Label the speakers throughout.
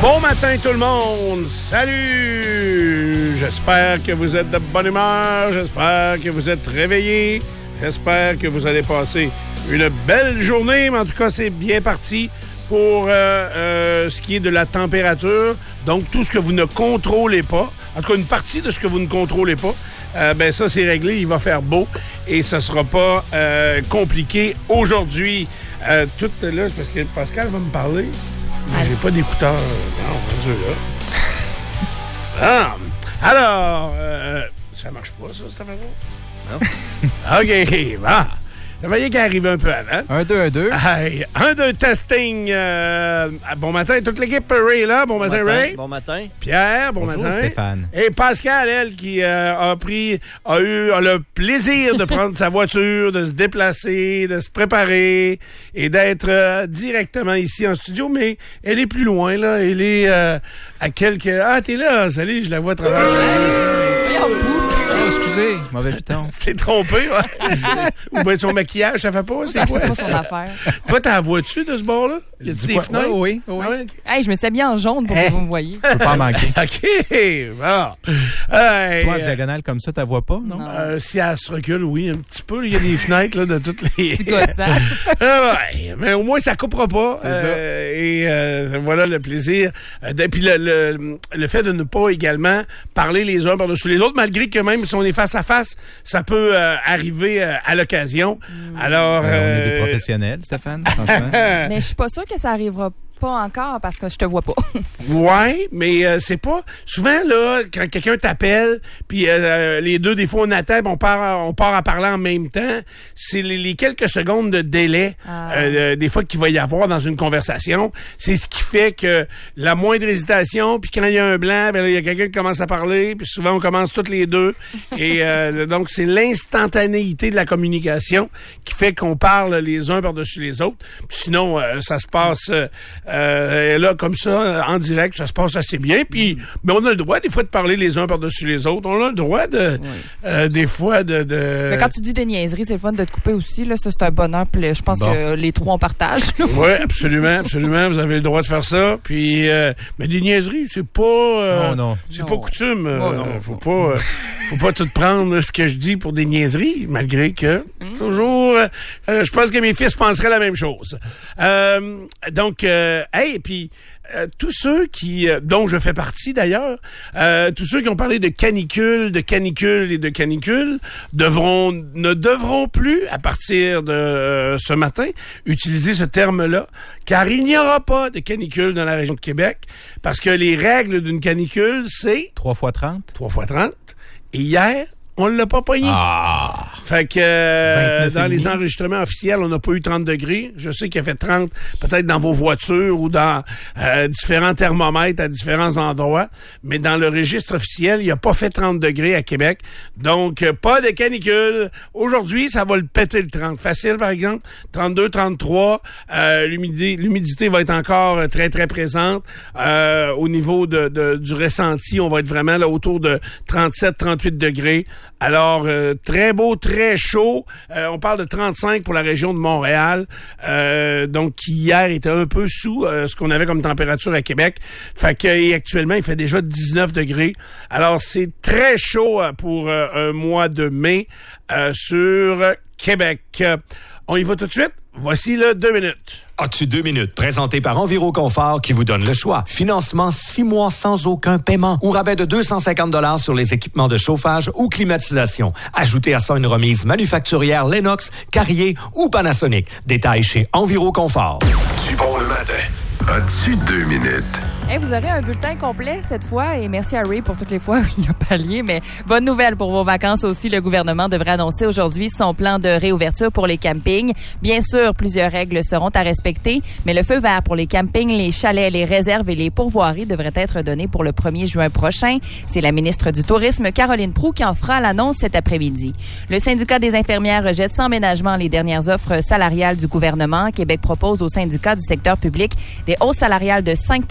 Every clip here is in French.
Speaker 1: Bon matin tout le monde! Salut! J'espère que vous êtes de bonne humeur, j'espère que vous êtes réveillés, j'espère que vous allez passer une belle journée, mais en tout cas, c'est bien parti pour ce qui est de la température. Donc, tout ce que vous ne contrôlez pas, en tout cas, une partie de ce que vous ne contrôlez pas, ben ça, c'est réglé, il va faire beau et ça sera pas compliqué aujourd'hui. Tout là, parce que Pascal va me parler. J'ai pas d'écouteurs. Non, mon Dieu, là. Alors, ça marche pas, ça, cette façon? Non. OK, bon. Je voyais qu'il arrivait un peu avant.
Speaker 2: 1, 2, 1, 2.
Speaker 1: Hey, 1, 2, testing. Bon matin, toute l'équipe. Ray, là. Bon matin, Ray.
Speaker 3: Bon matin.
Speaker 1: Pierre, bon
Speaker 2: Bonjour,
Speaker 1: matin.
Speaker 2: Stéphane.
Speaker 1: Et Pascal, elle, qui a eu le plaisir de prendre sa voiture, de se déplacer, de se préparer et d'être directement ici en studio. Mais elle est plus loin, là. Elle est à quelques... Ah, t'es là. Salut, je la vois à travers.
Speaker 2: Excusez, mauvais piton.
Speaker 1: C'est trompé, ouais. Ou bien son maquillage, ça fait pas? C'est quoi?
Speaker 4: C'est pas son affaire.
Speaker 1: Toi, t'as la vois-tu de ce bord-là? Y a-tu des fenêtres?
Speaker 2: Oui.
Speaker 1: Ah ouais?
Speaker 4: Hey, je me suis bien en jaune pour que vous me voyez.
Speaker 2: Je peux pas en manquer.
Speaker 1: OK, bon. Hey,
Speaker 2: Toi, en diagonale comme ça, t'as vois pas, non?
Speaker 1: si elle se recule, oui, un petit peu. Il y a des fenêtres là, de toutes les...
Speaker 4: Petit gossant.
Speaker 1: Ouais, mais au moins, ça coupera pas.
Speaker 2: C'est ça.
Speaker 1: Et voilà le plaisir. Puis le fait de ne pas également parler les uns par-dessus les autres, malgré que même si on est face à face, ça peut arriver à l'occasion. Alors...
Speaker 2: on est des professionnels, Stéphane, franchement.
Speaker 4: Mais je suis pas sûre que ça arrivera pas encore parce que je te vois pas.
Speaker 1: Ouais, mais c'est pas... Souvent, là, quand quelqu'un t'appelle, puis les deux, des fois, on attend, on part à parler en même temps, c'est les quelques secondes de délai, des fois, qu'il va y avoir dans une conversation. C'est ce qui fait que la moindre hésitation, puis quand il y a un blanc, ben il y a quelqu'un qui commence à parler, puis souvent, on commence toutes les deux. Et donc, c'est l'instantanéité de la communication qui fait qu'on parle les uns par-dessus les autres. Puis sinon, ça se passe... là, comme ça, en direct, ça se passe assez bien. Puis, mais on a le droit, des fois, de parler les uns par-dessus les autres. On a le droit de, des fois, de...
Speaker 4: Mais quand tu dis des niaiseries, c'est le fun de te couper aussi. Là, ça, c'est un bonheur. Puis je pense que les trois, on partage.
Speaker 1: Oui, absolument, absolument. Vous avez le droit de faire ça. Puis, mais des niaiseries, c'est pas... c'est pas coutume. Faut pas tout prendre ce que je dis pour des niaiseries, malgré que toujours... je pense que mes fils penseraient la même chose. Donc... hey, puis tous ceux qui, dont je fais partie d'ailleurs, tous ceux qui ont parlé de canicule ne devront plus, à partir de ce matin, utiliser ce terme-là, car il n'y aura pas de canicule dans la région de Québec, parce que les règles d'une canicule, c'est...
Speaker 2: 3 x 30.
Speaker 1: 3 x 30. Et hier... on l'a pas pogné. Fait que dans les enregistrements officiels, on n'a pas eu 30 degrés. Je sais qu'il a fait 30 peut-être dans vos voitures ou dans différents thermomètres à différents endroits. Mais dans le registre officiel, il n'a pas fait 30 degrés à Québec. Donc, pas de canicule. Aujourd'hui, ça va le péter le 30. Facile, par exemple. 32, 33. L'humidité va être encore très, très présente. Au niveau du ressenti, on va être vraiment là autour de 37, 38 degrés. Alors, très beau, très chaud. On parle de 35 pour la région de Montréal. Donc, qui hier était un peu sous ce qu'on avait comme température à Québec. Fait que et actuellement, il fait déjà 19 degrés. Alors, c'est très chaud pour un mois de mai sur Québec. On y va tout de suite? Voici le 2 minutes.
Speaker 5: As-tu 2 minutes? Présenté par Enviroconfort qui vous donne le choix. Financement 6 mois sans aucun paiement ou rabais de 250 $ sur les équipements de chauffage ou climatisation. Ajoutez à ça une remise manufacturière Lennox, Carrier ou Panasonic. Détails chez Enviroconfort.
Speaker 6: Du bon le matin. As-tu 2 minutes?
Speaker 4: Hey, vous aurez un bulletin complet cette fois et merci à Ray pour toutes les fois où il a pallié. Mais bonne nouvelle pour vos vacances aussi. Le gouvernement devrait annoncer aujourd'hui son plan de réouverture pour les campings. Bien sûr, plusieurs règles seront à respecter, mais le feu vert pour les campings, les chalets, les réserves et les pourvoiries devrait être donné pour le 1er juin prochain. C'est la ministre du Tourisme, Caroline Proulx, qui en fera l'annonce cet après-midi. Le syndicat des infirmières rejette sans ménagement les dernières offres salariales du gouvernement. Québec propose au syndicat du secteur public des hausses salariales de 5 % sur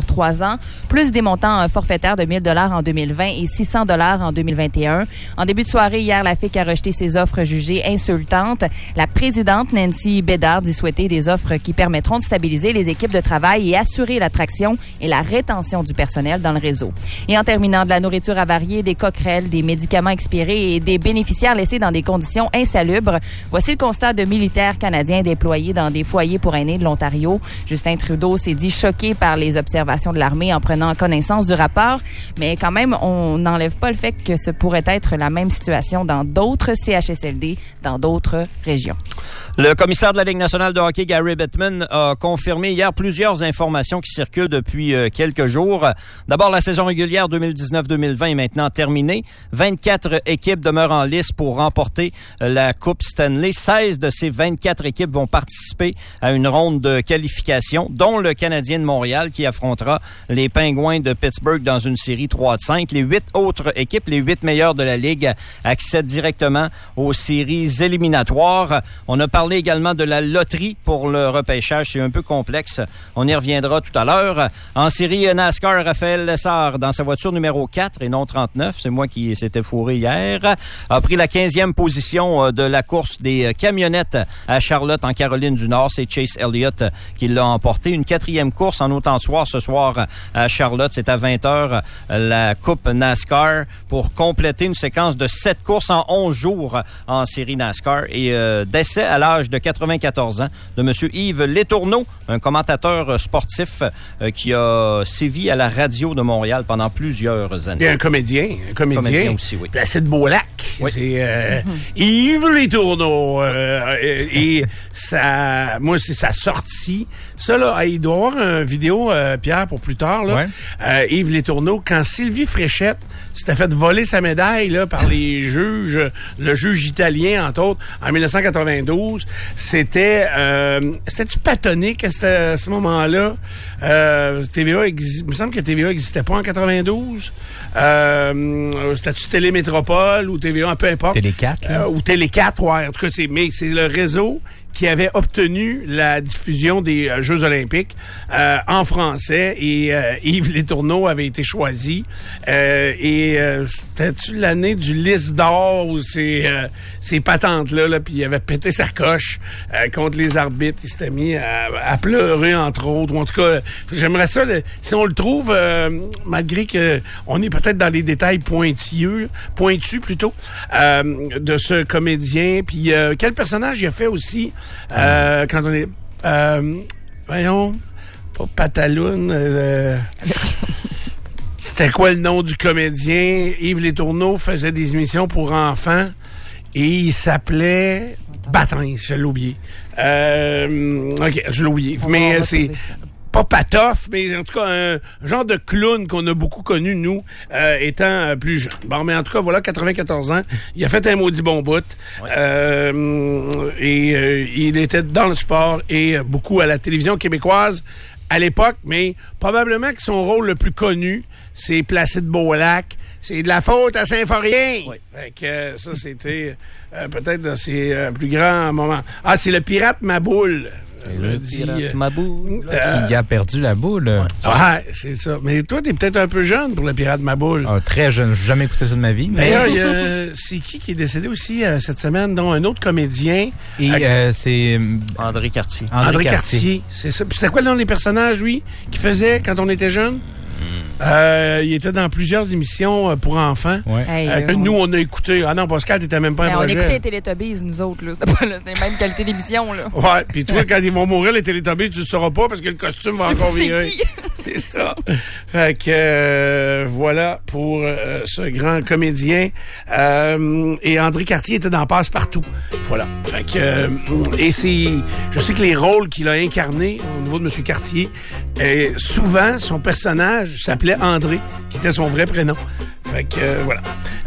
Speaker 4: sur 3 ans, plus des montants forfaitaires de 1 000 $ en 2020 et 600 $ en 2021. En début de soirée, hier, la FIC a rejeté ces offres jugées insultantes. La présidente Nancy Bédard dit souhaiter des offres qui permettront de stabiliser les équipes de travail et assurer l'attraction et la rétention du personnel dans le réseau. Et en terminant, de la nourriture avariée, des coquerelles, des médicaments expirés et des bénéficiaires laissés dans des conditions insalubres. Voici le constat de militaires canadiens déployés dans des foyers pour aînés de l'Ontario. Justin Trudeau s'est dit choqué par les observations de l'armée en prenant connaissance du rapport, mais quand même, on n'enlève pas le fait que ce pourrait être la même situation dans d'autres CHSLD, dans d'autres régions.
Speaker 3: Le commissaire de la Ligue nationale de hockey, Gary Bettman, a confirmé hier plusieurs informations qui circulent depuis quelques jours. D'abord, la saison régulière 2019-2020 est maintenant terminée. 24 équipes demeurent en lice pour remporter la Coupe Stanley. 16 de ces 24 équipes vont participer à une ronde de qualification, dont le Canadien de Montréal qui affrontera les Pingouins de Pittsburgh dans une série 3-5. Les 8 autres équipes, les 8 meilleures de la Ligue, accèdent directement aux séries éliminatoires. On a parlé également de la loterie pour le repêchage. C'est un peu complexe. On y reviendra tout à l'heure. En série NASCAR, Raphaël Lessard, dans sa voiture numéro 4 et non 39, c'est moi qui s'étais fourré hier, a pris la 15e position de la course des camionnettes à Charlotte, en Caroline du Nord. C'est Chase Elliott qui l'a emporté. Une 4e course en autant soir ce soir à Charlotte. C'est à 20h la Coupe NASCAR pour compléter une séquence de 7 courses en 11 jours en série NASCAR. Et décès à l'âge de 94 ans de M. Yves Letourneau, un commentateur sportif qui a sévi à la radio de Montréal pendant plusieurs années.
Speaker 1: Il y a un comédien
Speaker 3: aussi, oui.
Speaker 1: Placide Beaulac. Oui. C'est Yves Letourneau. Et ça, moi, c'est sa sortie. Ça, là, il doit y avoir une vidéo, Pierre, pour plus tard, là. Ouais. Yves Letourneau, quand Sylvie Fréchette s'était fait voler sa médaille, là, par les juges, le juge italien, entre autres, en 1992, c'était-tu patonique à ce moment-là? TVA, il me semble que TVA n'existait pas en 92. C'était-tu Télémétropole ou TVA, peu importe.
Speaker 2: Télé 4.
Speaker 1: Ou Télé 4, ouais. En tout cas, c'est le réseau qui avait obtenu la diffusion des Jeux olympiques en français et Yves Letourneau avait été choisi. C'était-tu l'année du Lys d'or ou ces patentes-là, là, puis il avait pété sa coche contre les arbitres. Il s'était mis à pleurer, entre autres. Ou en tout cas, j'aimerais ça, si on le trouve, malgré que on est peut-être dans les détails pointus plutôt, de ce comédien. Puis quel personnage il a fait aussi quand on est... voyons, pas Pataloun... C'était quoi le nom du comédien? Yves Letourneau faisait des émissions pour enfants et il s'appelait... Batin, je l'ai oublié. OK, je l'ai oublié. Mais c'est... Pas Patoff, mais en tout cas un genre de clown qu'on a beaucoup connu, nous, étant plus jeunes. Bon, mais en tout cas, voilà, 94 ans. Il a fait un maudit bon bout. Ouais. Il était dans le sport et beaucoup à la télévision québécoise à l'époque, mais probablement que son rôle le plus connu, c'est Placide Beaulac. C'est de la faute à Saint-Forien. Oui. Fait que ça, c'était peut-être dans ses plus grands moments. Ah, c'est le pirate Maboule.
Speaker 2: Le pirate Maboule qui a perdu la boule.
Speaker 1: Ouais, c'est ça. Mais toi, t'es peut-être un peu jeune pour le pirate Maboule.
Speaker 2: Ah, très jeune. J'ai jamais écouté ça de ma vie.
Speaker 1: D'ailleurs, c'est qui est décédé aussi cette semaine, dont un autre comédien.
Speaker 2: Et c'est...
Speaker 3: André Cartier.
Speaker 1: André Cartier. C'est ça. Puis c'est quoi le nom des personnages, lui, qu'il faisait quand on était jeune? Il était dans plusieurs émissions pour enfants. Ouais. Nous, on a écouté. Ah non, Pascal, t'étais même pas un projet.
Speaker 4: On écoutait les Télétubbies, nous autres. Là. C'était pas la même qualité d'émission. Là.
Speaker 1: Ouais, puis toi, quand ils vont mourir, les Télétubbies, tu le sauras pas parce que le costume va encore virer. C'est ça. Fait que voilà pour ce grand comédien. Et André Cartier était dans Passe-Partout. Voilà. Fait que et je sais que les rôles qu'il a incarnés au niveau de M. Cartier, souvent son personnage s'appelait André, qui était son vrai prénom. Fait que voilà.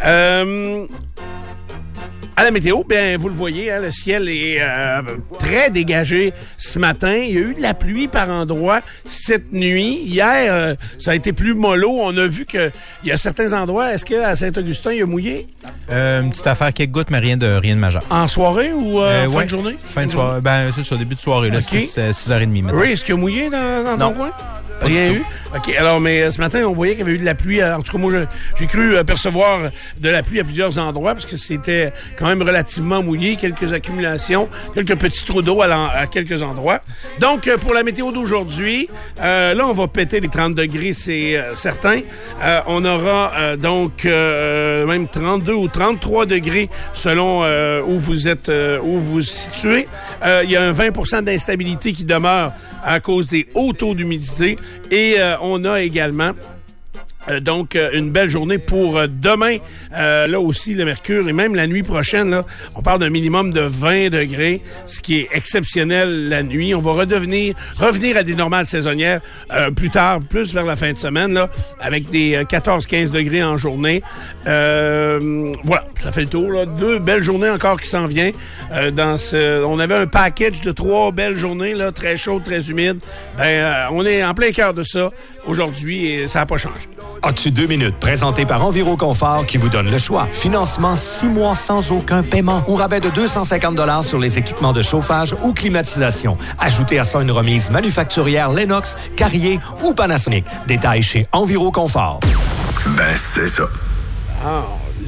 Speaker 1: À la météo, bien, vous le voyez, hein, le ciel est très dégagé ce matin. Il y a eu de la pluie par endroits cette nuit. Hier, ça a été plus mollo. On a vu que il y a certains endroits. Est-ce qu'à Saint-Augustin, il a mouillé?
Speaker 2: Une petite affaire quelques gouttes, mais rien de majeur.
Speaker 1: En soirée ou fin de journée?
Speaker 2: Fin de soirée. Ben, c'est ça, début de soirée, là, 6h30 maintenant.
Speaker 1: Oui, est-ce qu'il y a mouillé dans ton coin? Rien eu? OK. Alors, mais ce matin, on voyait qu'il y avait eu de la pluie. En tout cas, moi, j'ai cru percevoir de la pluie à plusieurs endroits parce que c'était quand même relativement mouillé. Quelques accumulations, quelques petits trous d'eau à quelques endroits. Donc, pour la météo d'aujourd'hui, là, on va péter les 30 degrés, c'est certain. On aura donc même 32 ou 33 degrés selon où vous êtes, où vous vous situez. Il y a un 20% d'instabilité qui demeure à cause des hauts taux d'humidité. Et on a également donc une belle journée pour demain. Là aussi, le mercure et même la nuit prochaine, là, on parle d'un minimum de 20 degrés, ce qui est exceptionnel la nuit. On va revenir à des normales saisonnières plus tard, plus vers la fin de semaine, là, avec des 14-15 degrés en journée. Voilà, ça fait le tour. Là. 2 belles journées encore qui s'en viennent. On avait un package de 3 belles journées, là, très chaudes, très humides. On est en plein cœur de ça aujourd'hui et ça n'a pas changé.
Speaker 5: As-tu 2 minutes? Présenté par Enviroconfort qui vous donne le choix. Financement 6 mois sans aucun paiement ou rabais de 250 $ sur les équipements de chauffage ou climatisation. Ajoutez à ça une remise manufacturière Lennox, Carrier ou Panasonic. Détails chez Enviroconfort.
Speaker 6: Ben, c'est ça.
Speaker 1: Ah,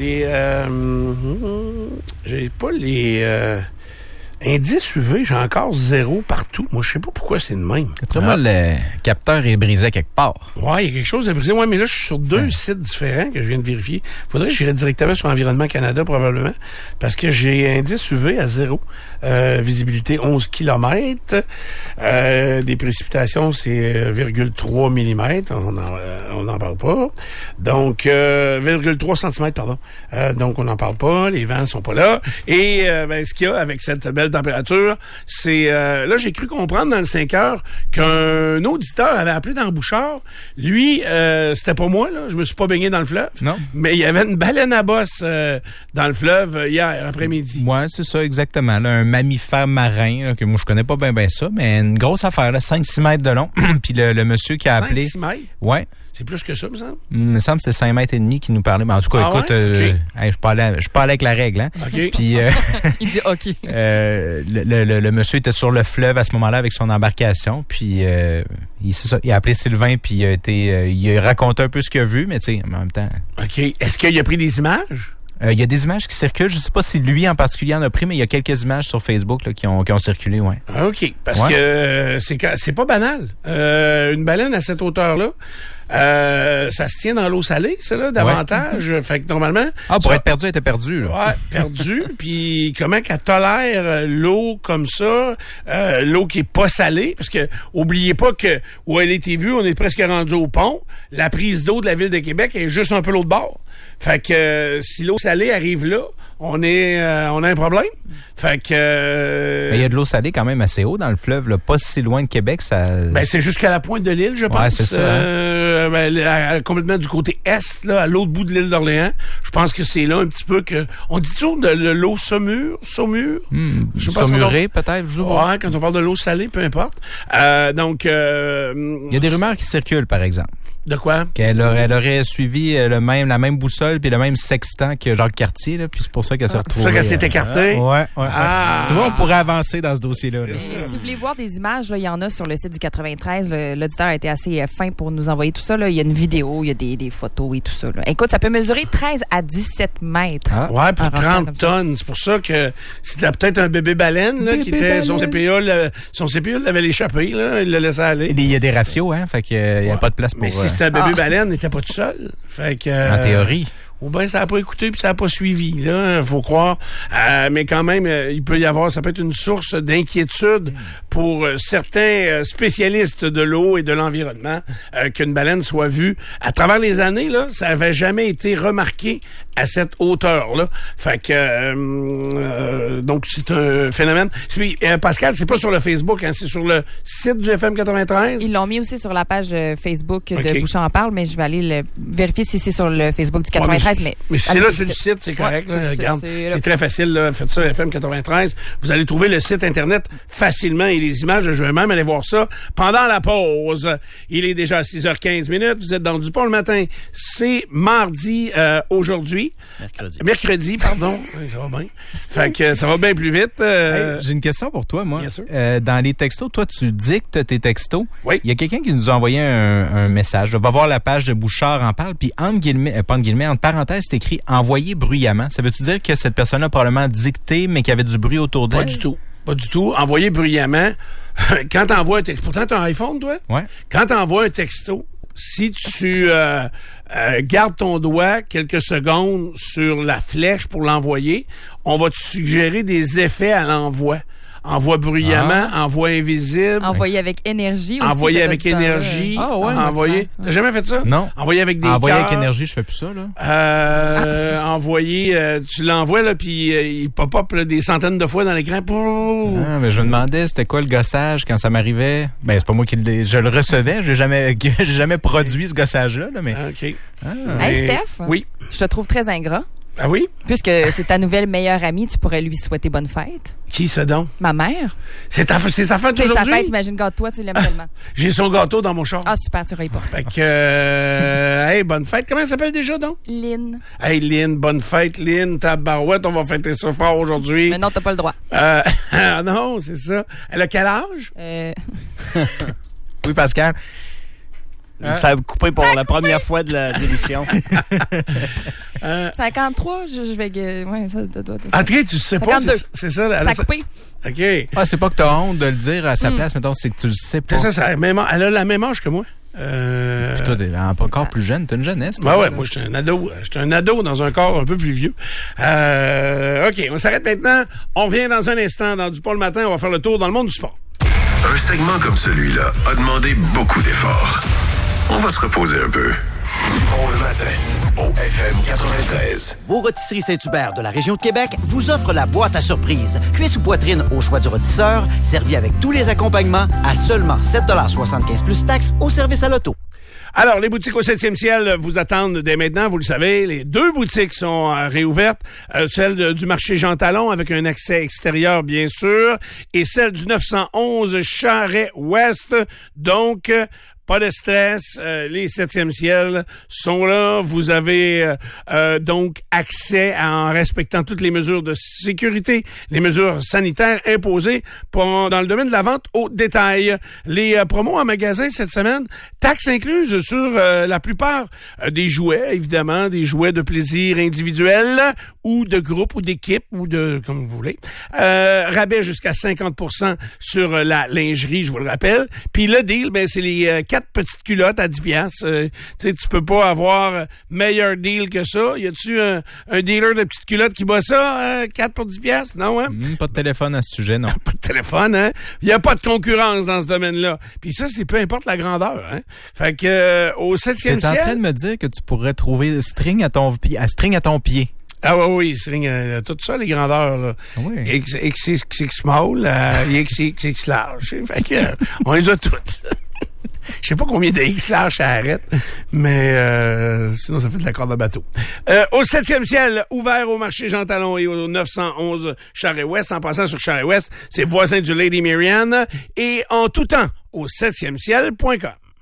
Speaker 1: j'ai pas les... indice UV, j'ai encore 0 partout. Moi, je sais pas pourquoi c'est de même.
Speaker 2: Moi, le capteur est brisé quelque part.
Speaker 1: Ouais, il y a quelque chose de brisé. Ouais, mais là, je suis sur 2 sites différents que je viens de vérifier. Faudrait que j'irais directement sur Environnement Canada, probablement, parce que j'ai indice UV à 0. Visibilité 11 km. Des précipitations, c'est 0,3 mm. On n'en parle pas. Donc, 0,3 cm, pardon. Donc, on n'en parle pas. Les vents sont pas là. Et ce qu'il y a avec cette belle température, c'est... là, j'ai cru comprendre dans le 5 heures qu'un auditeur avait appelé dans Bouchard. Lui, c'était pas moi, là. Je me suis pas baigné dans le fleuve.
Speaker 2: Non.
Speaker 1: Mais il y avait une baleine à bosse dans le fleuve hier après-midi.
Speaker 2: Ouais, c'est ça, exactement. Là, un mammifère marin, là, que moi, je connais pas bien ça, mais une grosse affaire, là, 5-6 mètres de long. Puis le monsieur qui a appelé...
Speaker 1: 5-6 mètres?
Speaker 2: Ouais.
Speaker 1: C'est plus que ça, me semble?
Speaker 2: Il me semble que c'est 5 mètres et demi qui nous parlait. Mais en tout cas, écoute,
Speaker 1: ouais? Okay.
Speaker 2: Je suis pas allé avec la règle, hein.
Speaker 1: Okay.
Speaker 2: Puis,
Speaker 4: il dit OK.
Speaker 2: le monsieur était sur le fleuve à ce moment-là avec son embarcation. Puis, il a appelé Sylvain, puis il a raconté un peu ce qu'il a vu, mais tu sais, en même temps.
Speaker 1: OK. Est-ce qu'il a pris des images?
Speaker 2: Il y a des images qui circulent. Je sais pas si lui en particulier en a pris, mais il y a quelques images sur Facebook là, qui ont circulé, ouais.
Speaker 1: OK. Parce que c'est pas banal. Une baleine à cette hauteur-là, ça se tient dans l'eau salée, ça, là, davantage. Ouais. Fait que normalement...
Speaker 2: pour être perdu, elle était perdue, là.
Speaker 1: Ouais, perdue. Puis comment qu'elle tolère l'eau comme ça, l'eau qui est pas salée, parce que oubliez pas que où elle a été vue, on est presque rendu au pont. La prise d'eau de la ville de Québec est juste un peu l'autre bord. Fait que si l'eau salée arrive là, on a un problème. Fait que...
Speaker 2: Mais il y a de l'eau salée quand même assez haut dans le fleuve, là, pas si loin de Québec. Ça...
Speaker 1: Ben, c'est jusqu'à la pointe de l'île, je pense.
Speaker 2: Ouais, c'est ça.
Speaker 1: Complètement du côté est, là, à l'autre bout de l'île d'Orléans. Je pense que c'est là un petit peu que... On dit toujours de l'eau saumure?
Speaker 2: Saumurée, peut-être?
Speaker 1: Ouais, quand on parle de l'eau salée, peu importe. Donc... il
Speaker 2: y a des rumeurs qui circulent, par exemple.
Speaker 1: De quoi?
Speaker 2: Qu'elle aurait suivi la même boussole puis le même sextant que Jacques Cartier, là, puis c'est pour ça qu'elle s'est retrouvée.
Speaker 1: C'est pour ça qu'elle s'est écartée?
Speaker 2: Ouais. Tu vois, on pourrait avancer dans ce dossier-là.
Speaker 4: Si vous voulez voir des images, là, il y en a sur le site du 93. L'auditeur a été assez fin pour nous envoyer tout ça. Là. Il y a une vidéo, il y a des photos et tout ça. Là. Écoute, ça peut mesurer 13 à 17 mètres.
Speaker 1: Ah. Ouais, pour 30 tonnes. C'est pour ça que c'était peut-être un bébé baleine là, qui était... Son CPA l'avait échappé. Là, il l'a laissé aller.
Speaker 2: Il y a des ratios, hein? Fait qu'il n'y a pas de place pour...
Speaker 1: Mais si c'était un bébé baleine, il n'était pas tout seul. Fait que...
Speaker 2: En théorie.
Speaker 1: Ou bien ça n'a pas écouté puis ça n'a pas suivi, là, faut croire. Mais quand même, il peut y avoir, ça peut être une source d'inquiétude pour certains spécialistes de l'eau et de l'environnement qu'une baleine soit vue. À travers les années, là, ça n'avait jamais été remarqué à cette hauteur-là. Fait que donc c'est un phénomène. Puis, Pascal, c'est pas sur le Facebook, hein, c'est sur le site du FM 93.
Speaker 4: Ils l'ont mis aussi sur la page Facebook de Bouchard en parle, mais je vais aller vérifier si c'est sur le Facebook du 93.
Speaker 1: Mais c'est là, c'est le site, c'est correct. Ouais, regarde, c'est très facile. Là. Faites ça, FM 93. Vous allez trouver le site Internet facilement et les images. Je vais même aller voir ça pendant la pause. Il est déjà 6h15. Vous êtes dans Dupont le matin. C'est mardi aujourd'hui. vendredi. Mercredi, pardon. Oui, ça va bien. Fait que ça va bien plus vite.
Speaker 2: Hey, j'ai une question pour toi, moi.
Speaker 1: Bien sûr.
Speaker 2: Dans les textos, toi, tu dictes tes textos.
Speaker 1: Oui.
Speaker 2: Il y a quelqu'un qui nous a envoyé un message. Va voir la page de Bouchard en parle, puis entre parenthèses, c'est écrit « envoyer bruyamment ». Ça veut-tu dire que cette personne a probablement dicté, mais qu'il y avait du bruit autour d'elle?
Speaker 1: Pas du tout. Envoyer bruyamment. Quand t'envoies un texto... Pourtant, t'as un iPhone, toi?
Speaker 2: Ouais.
Speaker 1: Quand t'envoies un texto, si tu gardes ton doigt quelques secondes sur la flèche pour l'envoyer, on va te suggérer des effets à l'envoi. Envoie bruyamment, envoie invisible.
Speaker 4: Envoyer avec énergie aussi.
Speaker 1: Envoyer avec énergie.
Speaker 2: Ah ouais.
Speaker 1: Envoyer. T'as jamais fait ça?
Speaker 2: Non.
Speaker 1: Envoyer avec des
Speaker 2: Envoyer
Speaker 1: cœurs.
Speaker 2: avec énergie, je fais plus ça, là.
Speaker 1: Envoyer, tu l'envoies, là, puis il pop-up là, des centaines de fois dans l'écran.
Speaker 2: Ah, mais je me demandais, c'était quoi le gossage quand ça m'arrivait? Ben, c'est pas moi qui je le recevais. J'ai jamais produit ce gossage-là, là, mais.
Speaker 1: OK.
Speaker 4: Hey, Steph.
Speaker 1: Oui.
Speaker 4: Je te trouve très ingrat.
Speaker 1: Ah oui?
Speaker 4: Puisque c'est ta nouvelle meilleure amie, tu pourrais lui souhaiter bonne fête.
Speaker 1: Qui ça donc?
Speaker 4: Ma mère.
Speaker 1: C'est sa fête
Speaker 4: C'est sa
Speaker 1: aujourd'hui?
Speaker 4: fête, imagine, gâte-toi, tu l'aimes tellement.
Speaker 1: J'ai son gâteau dans mon char.
Speaker 4: Ah, super, tu rayes pas.
Speaker 1: Fait que, hey, bonne fête. Comment elle s'appelle déjà, donc?
Speaker 4: Lynn.
Speaker 1: Hey, Lynn, bonne fête, Lynn. Tabarouette, on va fêter ça fort aujourd'hui.
Speaker 4: Mais non, t'as pas le droit.
Speaker 1: Non, c'est ça. Elle a quel âge?
Speaker 2: Oui, Pascal.
Speaker 3: Ça a coupé pour la première fois de l'émission.
Speaker 4: 53, je vais... Ouais, ça doit être ça.
Speaker 1: André, tu sais pas,
Speaker 4: 52.
Speaker 1: c'est ça.
Speaker 4: Ça a coupé.
Speaker 1: OK.
Speaker 2: Ah, c'est pas que t'as honte de le dire à sa place, mettons, c'est que tu le sais pas.
Speaker 1: C'est ça, elle a la même âge que moi.
Speaker 2: Puis toi, t'es encore plus jeune, t'es une jeunesse.
Speaker 1: Ouais, moi, j'étais un ado. J'étais un ado dans un corps un peu plus vieux. OK, on s'arrête maintenant. On revient dans un instant dans Du Pont le matin. On va faire le tour dans le monde du sport.
Speaker 6: Un segment comme celui-là a demandé beaucoup d'efforts. On va se reposer un peu. Du Pont le matin, au FM 93.
Speaker 7: Vos rôtisseries Saint-Hubert de la région de Québec vous offrent la boîte à surprise. Cuisse ou poitrine au choix du rôtisseur, servi avec tous les accompagnements à seulement 7,75 plus taxes au service à l'auto.
Speaker 1: Alors, les boutiques au 7e ciel vous attendent dès maintenant, vous le savez. Les 2 boutiques sont réouvertes. Celle du marché Jean Talon avec un accès extérieur, bien sûr, et celle du 911 Charest-Ouest. Donc, pas de stress, les 7e ciel sont là. Vous avez donc accès en respectant toutes les mesures de sécurité, les mesures sanitaires imposées dans le domaine de la vente au détail. Les promos en magasin cette semaine, taxes incluses sur la plupart des jouets, évidemment, des jouets de plaisir individuel ou de groupe ou d'équipe ou de, comme vous voulez. Rabais jusqu'à 50% sur la lingerie, je vous le rappelle. Puis le deal, ben c'est les 4 petites culottes à 10$. Tu sais, tu peux pas avoir meilleur deal que ça. Y a-tu un dealer de petites culottes qui bat ça, 4 pour 10$? Non, hein?
Speaker 2: Pas de téléphone à ce sujet, non.
Speaker 1: Pas de téléphone, hein? Y a pas de concurrence dans ce domaine-là. Puis ça, c'est peu importe la grandeur, hein? Fait que, au 7e ciel...
Speaker 2: T'es en train de me dire que tu pourrais trouver string à ton pied.
Speaker 1: Ah oui, string, tout ça, les grandeurs, là.
Speaker 2: Oui.
Speaker 1: XXX small, XXX large. Fait que, on les a toutes. Je sais pas combien de X large ça arrête, mais sinon ça fait de la corde à bateau. Au 7e ciel, ouvert au marché Jean Talon et au 911 Charest-Ouest, en passant sur Charest-Ouest, c'est voisin du Lady Marianne, et en tout temps, au 7e ciel.com.